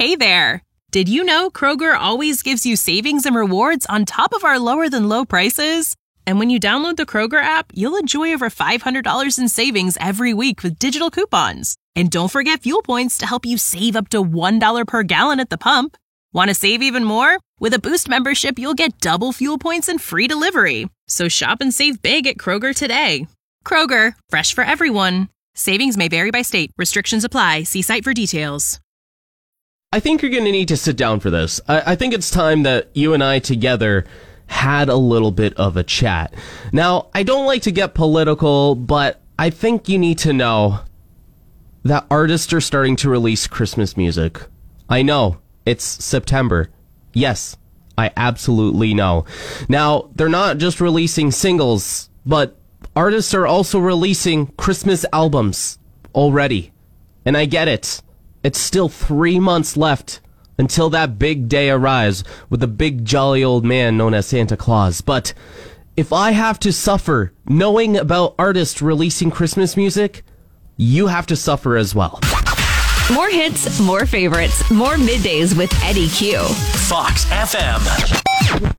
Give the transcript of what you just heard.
Hey there! Did you know Kroger always gives you savings and rewards on top of our lower-than-low prices? And when you download the Kroger app, you'll enjoy over $500 in savings every week with digital coupons. And don't forget fuel points to help you save up to $1 per gallon at the pump. Want to save even more? With a Boost membership, you'll get double fuel points and free delivery. So shop and save big at Kroger today. Kroger, fresh for everyone. Savings may vary by state. Restrictions apply. See site for details. I think you're going to need to sit down for this. I think it's time that you and I together had a little bit of a chat. Now, I don't like to get political, but I think you need to know that artists are starting to release Christmas music. I know, it's September. Yes, I absolutely know. Now, they're not just releasing singles, but artists are also releasing Christmas albums already. And I get it. It's still 3 months left until that big day arrives with the big jolly old man known as Santa Claus. But if I have to suffer knowing about artists releasing Christmas music, you have to suffer as well. More hits, more favorites, more middays with Eddie Q. Fox FM.